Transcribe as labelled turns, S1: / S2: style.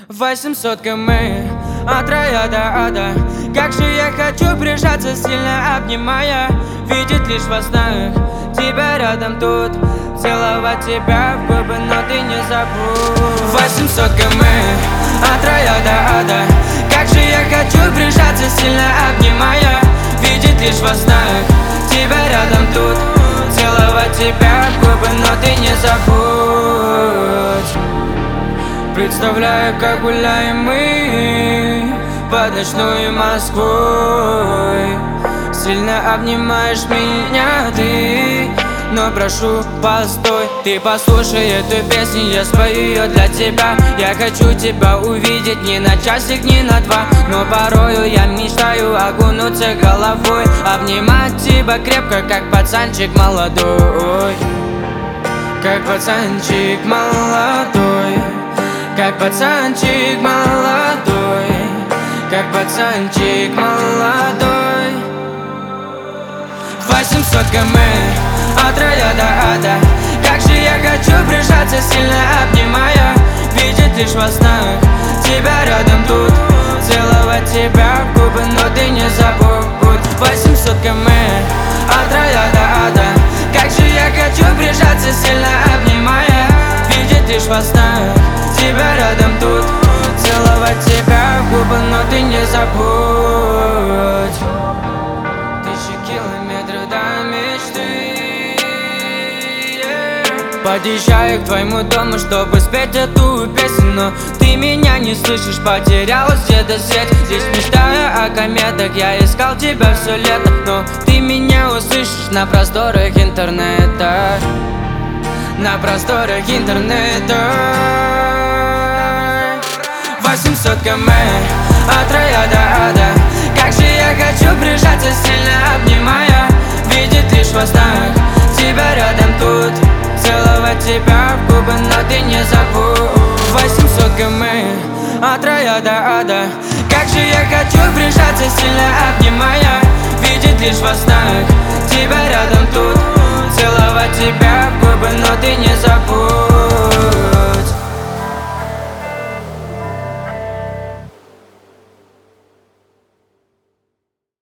S1: 800 км от рая до ада. Как же я хочу прижаться, сильно обнимая, видеть лишь во снах тебя рядом тут, целовать тебя в губы, но ты не забудь. 800 км от рая до ада. Как же я хочу прижаться, сильно обнимая, видеть лишь во снах тебя рядом тут, целовать тебя в губы, но ты не забудь. Представляю, как гуляем мы под ночную Москвой. Сильно обнимаешь меня ты, но прошу, постой. Ты послушай эту песню, я спою ее для тебя. Я хочу тебя увидеть не на часик, не на два, но порою я мечтаю окунуться головой, обнимать тебя крепко, как пацанчик молодой. Как пацанчик молодой, как пацанчик молодой, как пацанчик молодой. 800 км от рая до ада. Как же я хочу прижаться, сильно обнимая, видеть лишь во снах тебя рядом тут, целовать тебя в губы, но ты не забудь. 800 км от рая до ада. Как же я хочу прижаться, сильно обнимая, видеть лишь во снах тебя рядом тут, целовать тебя в губы, но ты не забудь. Тысячи километров до мечты, Подъезжаю к твоему дому, чтобы спеть эту песню, но ты меня не слышишь, потерялась где-то сеть. Здесь мечтая о кометах, я искал тебя все лето, но ты меня услышишь на просторах интернета, на просторах интернета. 800 км от рая до ада. Как же я хочу прижаться, сильно обнимая, видеть лишь во снах тебя рядом тут, целовать тебя в губы, но ты не забудь. 800 км от рая до ада. Как же я хочу прижаться, сильно обнимая, видеть лишь во снах тебя рядом тут, целовать тебя в губы, но ты не